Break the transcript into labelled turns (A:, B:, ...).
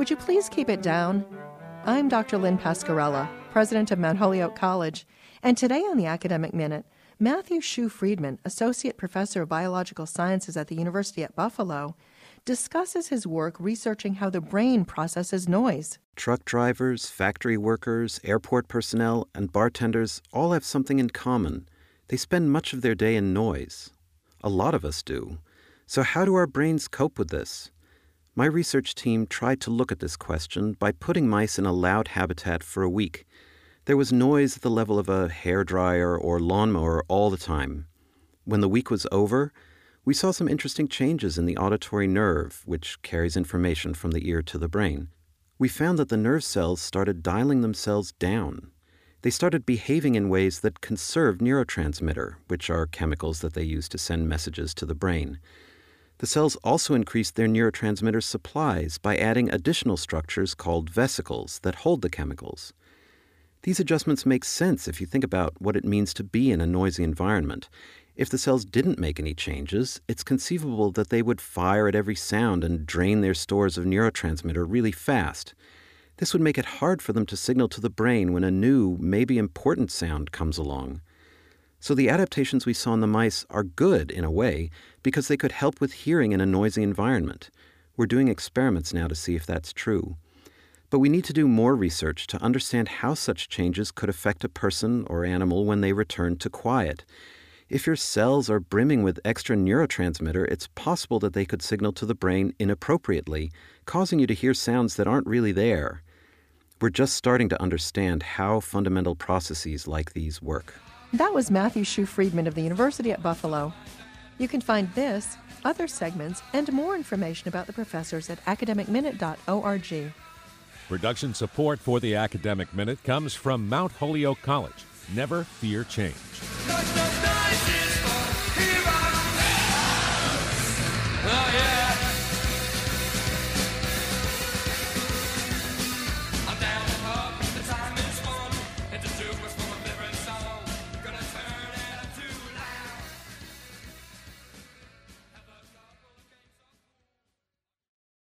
A: Would you please keep it down? I'm Dr. Lynn Pascarella, president of Mount Holyoke College, and today on the Academic Minute, Matthew Shue Friedman, associate professor of biological sciences at the University at Buffalo, discusses his work researching how the brain processes noise.
B: Truck drivers, factory workers, airport personnel, and bartenders all have something in common. They spend much of their day in noise. A lot of us do. So how do our brains cope with this? My research team tried to look at this question by putting mice in a loud habitat for a week. There was noise at the level of a hairdryer or lawnmower all the time. When the week was over, we saw some interesting changes in the auditory nerve, which carries information from the ear to the brain. We found that the nerve cells started dialing themselves down. They started behaving in ways that conserved neurotransmitter, which are chemicals that they use to send messages to the brain. The cells also increased their neurotransmitter supplies by adding additional structures called vesicles that hold the chemicals. These adjustments make sense if you think about what it means to be in a noisy environment. If the cells didn't make any changes, it's conceivable that they would fire at every sound and drain their stores of neurotransmitter really fast. This would make it hard for them to signal to the brain when a new, maybe important sound comes along. So the adaptations we saw in the mice are good in a way because they could help with hearing in a noisy environment. We're doing experiments now to see if that's true. But we need to do more research to understand how such changes could affect a person or animal when they return to quiet. If your cells are brimming with extra neurotransmitter, it's possible that they could signal to the brain inappropriately, causing you to hear sounds that aren't really there. We're just starting to understand how fundamental processes like these work.
A: That was Matthew Shue Friedman of the University at Buffalo. You can find this, other segments, and more information about the professors at academicminute.org.
C: Production support for the Academic Minute comes from Mount Holyoke College. Never fear change.